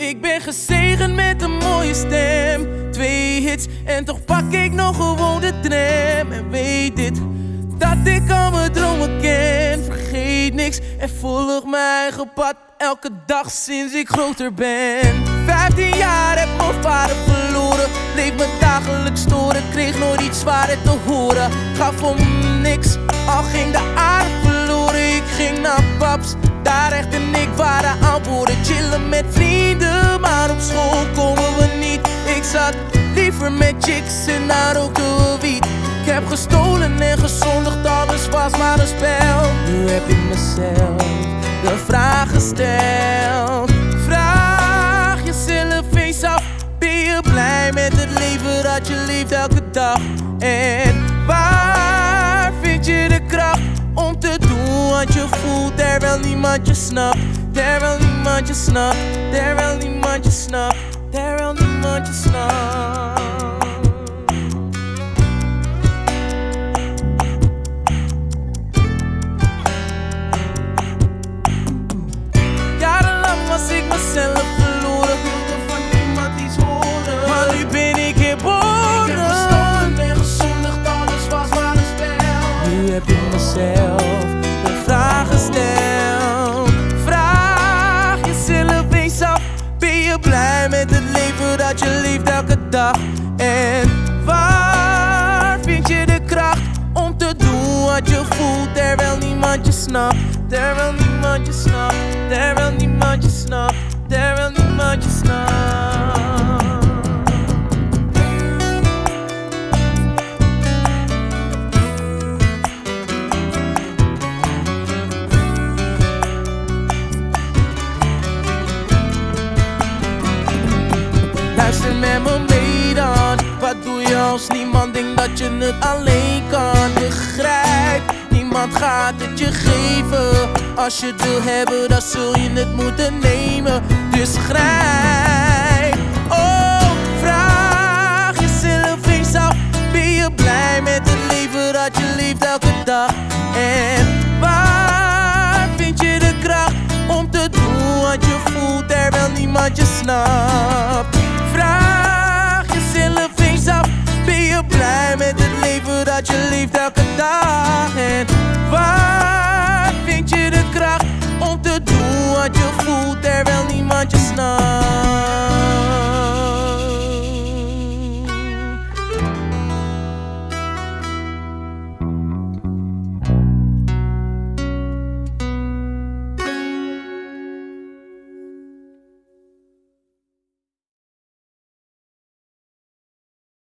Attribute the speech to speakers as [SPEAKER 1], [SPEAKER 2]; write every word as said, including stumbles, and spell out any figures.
[SPEAKER 1] Ik ben gezegend met een mooie stem. Twee hits en toch pak ik nog gewoon de tram. En weet dit, dat ik al mijn dromen ken. Vergeet niks en volg mijn eigen pad elke dag sinds ik groter ben. Vijftien jaar heb mijn vader verloren. Leef me dagelijks storen, kreeg nooit iets zwaarder te horen. Gaf om niks, al ging de aarde verloren. Ik ging naar paps, daar echt en ik waren aan boorden. Chillen met vrienden, maar op school komen we niet. Ik zat liever met chicks en daar rookten we wiet. Ik heb gestolen en gezondigd, alles was maar een spel. Nu heb ik mezelf de vraag gesteld. Vraag jezelf eens af, ben je blij met het leven dat je leeft elke dag? En waar vind je de kracht om te doen wat je voelt, terwijl niemand je snapt? Terwijl niemand je snapt, terwijl niemand je snapt, terwijl niemand je snapt. Was ik mezelf verloren, wilde van niemand iets horen. Maar nu ben ik herboren. Ik heb gestolen en gezondigd, alles was maar een spel. Nu heb ik mezelf de vraag gesteld. Vraag jezelf eens af, ben je blij met het leven dat je leeft elke dag? En waar vind je de kracht om te doen wat je voelt, terwijl niemand je snapt? Terwijl niemand je snapt, terwijl niemand je snapt, terwijl niemand je snapt. Luister met me mee dan, wat doe je als niemand denkt dat je het alleen kan? Begrijp, niemand gaat het je geven. Als je het wil hebben, dan zul je het moeten nemen. Dus grijp. Oh, vraag jezelf eens af, ben je blij met het leven dat je leeft elke dag? En waar vind je de kracht om te doen wat je voelt, terwijl niemand je snapt? Vraag jezelf eens af, ben je blij met het leven dat je leeft elke dag? En waar vind je de kracht om te doen wat je voelt, terwijl niemand je snapt?